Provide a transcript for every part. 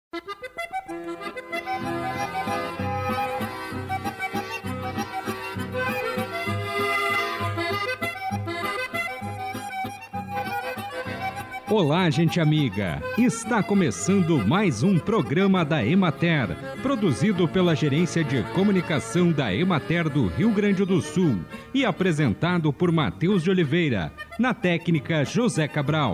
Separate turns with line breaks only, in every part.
Olá, gente amiga! Está começando mais um programa da Emater, produzido pela Gerência de Comunicação da Emater do Rio Grande do Sul e apresentado por Matheus de Oliveira, na técnica José Cabral.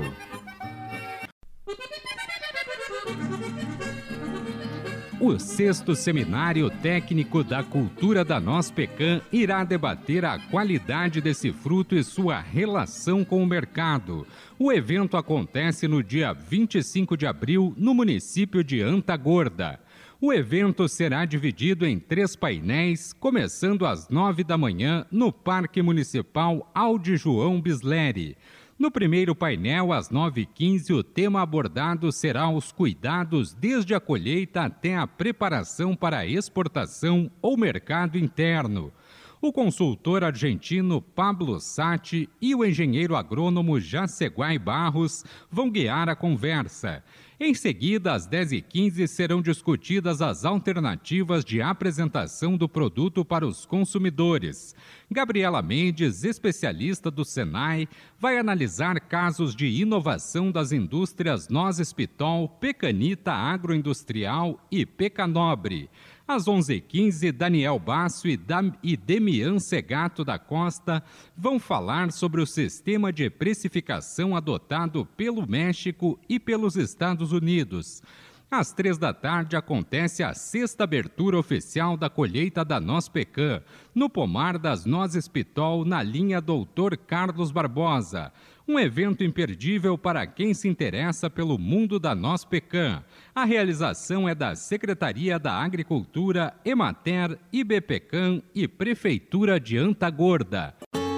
O 6º Seminário Técnico da Cultura da Noz Pecan irá debater a qualidade desse fruto e sua relação com o mercado. O evento acontece no dia 25 de abril, no município de Antagorda. O evento será dividido em 3 painéis, começando às 9 da manhã, no Parque Municipal Aldi João Bisleri. No primeiro painel, às 9h15, o tema abordado será os cuidados desde a colheita até a preparação para a exportação ou mercado interno. O consultor argentino Pablo Satti e o engenheiro agrônomo Jaceguai Barros vão guiar a conversa. Em seguida, às 10h15, serão discutidas as alternativas de apresentação do produto para os consumidores. Gabriela Mendes, especialista do Senai, vai analisar casos de inovação das indústrias Nozes Pitol, Pecanita Agroindustrial e Pecanobre. Às 11h15, Daniel Basso e Demian Segato da Costa vão falar sobre o sistema de precificação adotado pelo México e pelos Estados Unidos. Às 3 da tarde acontece a 6ª abertura oficial da colheita da Noz Pecan, no pomar das Nozes Pitol, na linha Dr. Carlos Barbosa. Um evento imperdível para quem se interessa pelo mundo da Noz Pecan. A realização é da Secretaria da Agricultura, Emater, IBPECAM e Prefeitura de Antagorda.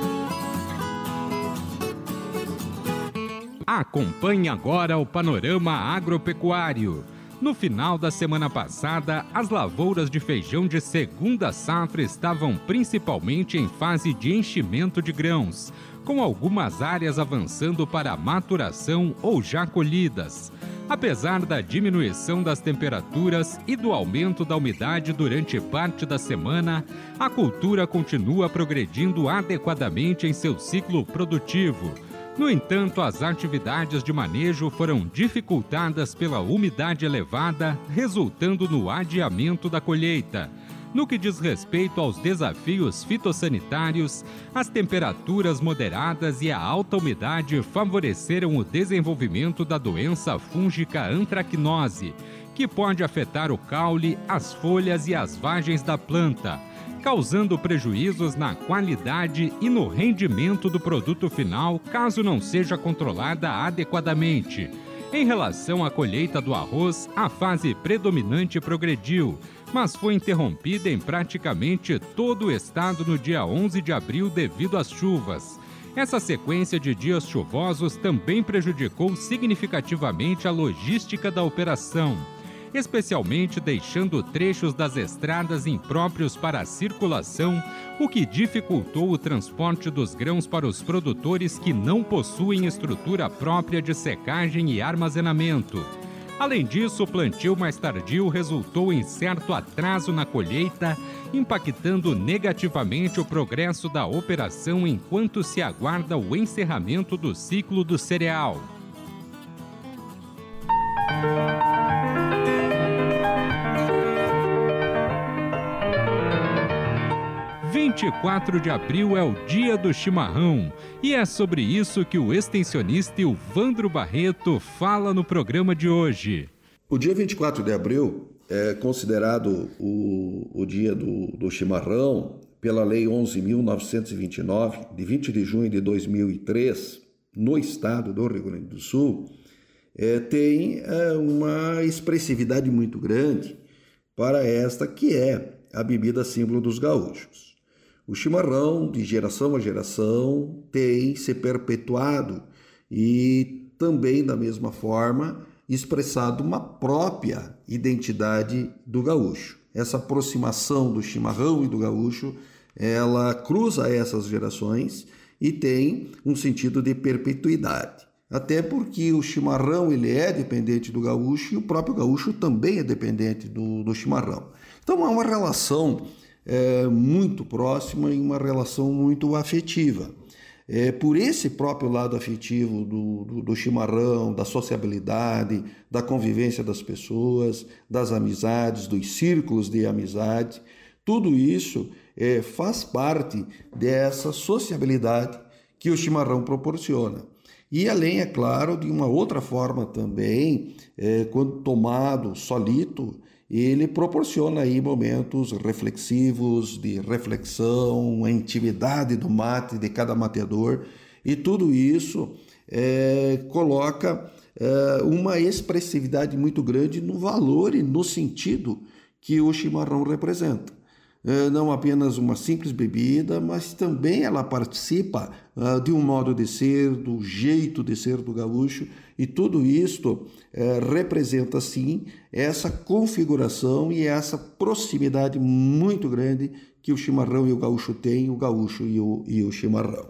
Acompanhe agora o panorama agropecuário. No final da semana passada, as lavouras de feijão de segunda safra estavam principalmente em fase de enchimento de grãos, com algumas áreas avançando para a maturação ou já colhidas. Apesar da diminuição das temperaturas e do aumento da umidade durante parte da semana, a cultura continua progredindo adequadamente em seu ciclo produtivo. No entanto, as atividades de manejo foram dificultadas pela umidade elevada, resultando no adiamento da colheita. No que diz respeito aos desafios fitossanitários, as temperaturas moderadas e a alta umidade favoreceram o desenvolvimento da doença fúngica antracnose, que pode afetar o caule, as folhas e as vagens da planta, causando prejuízos na qualidade e no rendimento do produto final, caso não seja controlada adequadamente. Em relação à colheita do arroz, a fase predominante progrediu, mas foi interrompida em praticamente todo o estado no dia 11 de abril devido às chuvas. Essa sequência de dias chuvosos também prejudicou significativamente a logística da operação, especialmente deixando trechos das estradas impróprios para a circulação, o que dificultou o transporte dos grãos para os produtores que não possuem estrutura própria de secagem e armazenamento. Além disso, o plantio mais tardio resultou em certo atraso na colheita, impactando negativamente o progresso da operação enquanto se aguarda o encerramento do ciclo do cereal. 24 de abril é o dia do chimarrão e é sobre isso que o extensionista Ilvandro Barreto fala no programa de hoje.
O dia 24 de abril é considerado o dia do chimarrão pela Lei 11.929, de 20 de junho de 2003, no estado do Rio Grande do Sul, tem uma expressividade muito grande para esta que é a bebida símbolo dos gaúchos. O chimarrão, de geração a geração, tem se perpetuado e também, da mesma forma, expressado uma própria identidade do gaúcho. Essa aproximação do chimarrão e do gaúcho, ela cruza essas gerações e tem um sentido de perpetuidade. até porque o chimarrão ele é dependente do gaúcho e o próprio gaúcho também é dependente do chimarrão. Então é uma relação muito próxima e uma relação muito afetiva. Por esse próprio lado afetivo do chimarrão, da sociabilidade, da convivência das pessoas, das amizades, dos círculos de amizade, tudo isso faz parte dessa sociabilidade que o chimarrão proporciona. E além, é claro, de uma outra forma também, quando tomado solito, ele proporciona aí momentos reflexivos, de reflexão, a intimidade do mate de cada mateador, e tudo isso coloca uma expressividade muito grande no valor e no sentido que o chimarrão representa. Não apenas uma simples bebida, mas também ela participa de um modo de ser, do jeito de ser do gaúcho, e tudo isto representa, sim, essa configuração e essa proximidade muito grande que o chimarrão e o gaúcho têm, o gaúcho e o chimarrão.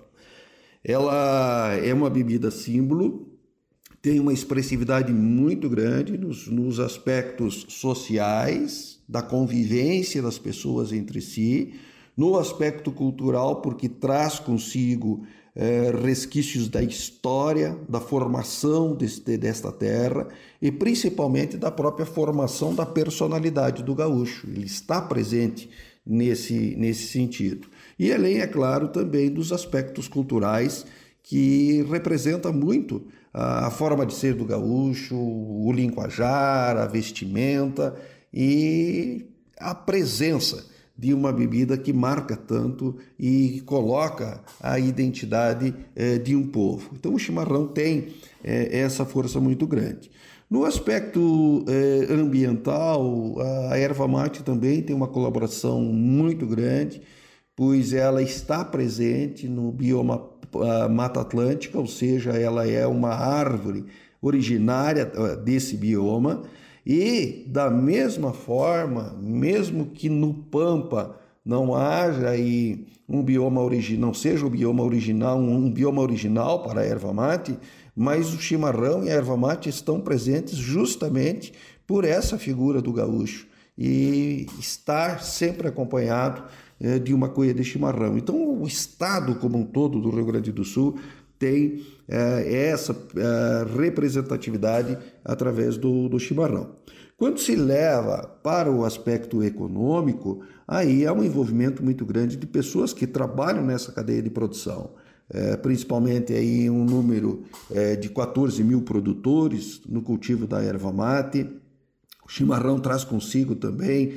Ela é uma bebida símbolo, tem uma expressividade muito grande nos aspectos sociais, da convivência das pessoas entre si, no aspecto cultural, porque traz consigo resquícios da história, da formação desta terra e principalmente da própria formação da personalidade do gaúcho. Ele está presente nesse sentido. E além, é claro, também dos aspectos culturais que representa muito a forma de ser do gaúcho, o linguajar, a vestimenta e a presença de uma bebida que marca tanto e coloca a identidade de um povo. Então o chimarrão tem essa força muito grande. No aspecto ambiental, a erva mate também tem uma colaboração muito grande, pois ela está presente no bioma Mata Atlântica, ou seja, ela é uma árvore originária desse bioma. E, da mesma forma, mesmo que no Pampa não haja aí um bioma original, não seja o bioma original, um bioma original para a erva mate, mas o chimarrão e a erva mate estão presentes justamente por essa figura do gaúcho e estar sempre acompanhado de uma cuia de chimarrão. Então, o estado como um todo do Rio Grande do Sul tem essa representatividade através do chimarrão. Quando se leva para o aspecto econômico, aí há um envolvimento muito grande de pessoas que trabalham nessa cadeia de produção, principalmente aí um número de 14 mil produtores no cultivo da erva mate. O chimarrão traz consigo também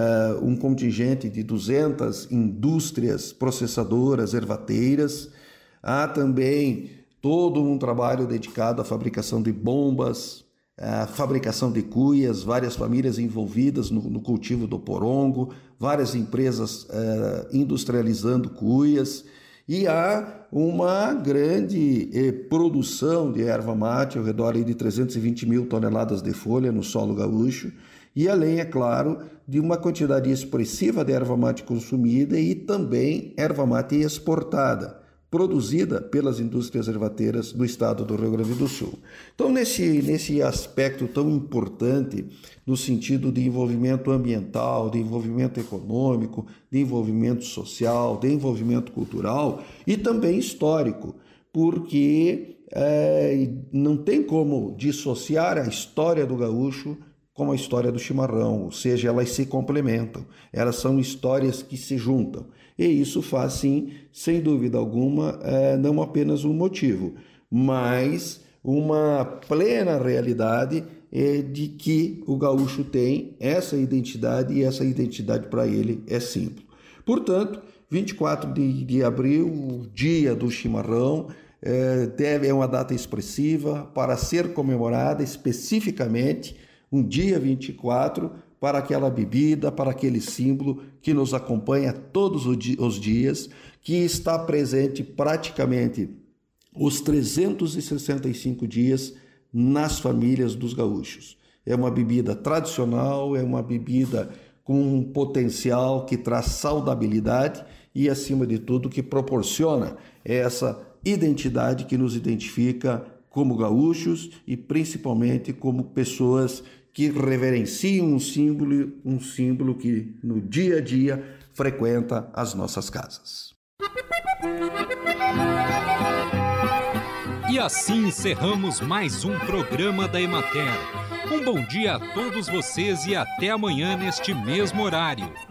um contingente de 200 indústrias processadoras ervateiras. Há também todo um trabalho dedicado à fabricação de bombas, à fabricação de cuias, várias famílias envolvidas no cultivo do porongo, várias empresas industrializando cuias, e há uma grande produção de erva mate, ao redor de 320 mil toneladas de folha no solo gaúcho, e além, é claro, de uma quantidade expressiva de erva mate consumida e também erva mate exportada, produzida pelas indústrias ervateiras do estado do Rio Grande do Sul. Então, nesse aspecto tão importante, no sentido de envolvimento ambiental, de envolvimento econômico, de envolvimento social, de envolvimento cultural e também histórico, porque não tem como dissociar a história do gaúcho como a história do chimarrão, ou seja, elas se complementam, elas são histórias que se juntam. E isso faz, sim, sem dúvida alguma, não apenas um motivo, mas uma plena realidade de que o gaúcho tem essa identidade e essa identidade para ele é simples. Portanto, 24 de abril, o dia do chimarrão, é uma data expressiva para ser comemorada especificamente um dia 24 para aquela bebida, para aquele símbolo que nos acompanha todos os dias, que está presente praticamente os 365 dias nas famílias dos gaúchos. É uma bebida tradicional, é uma bebida com um potencial que traz saudabilidade e, acima de tudo, que proporciona essa identidade que nos identifica como gaúchos e principalmente como pessoas que reverenciam um símbolo que no dia a dia frequenta as nossas casas.
E assim encerramos mais um programa da Emater. Um bom dia a todos vocês e até amanhã neste mesmo horário.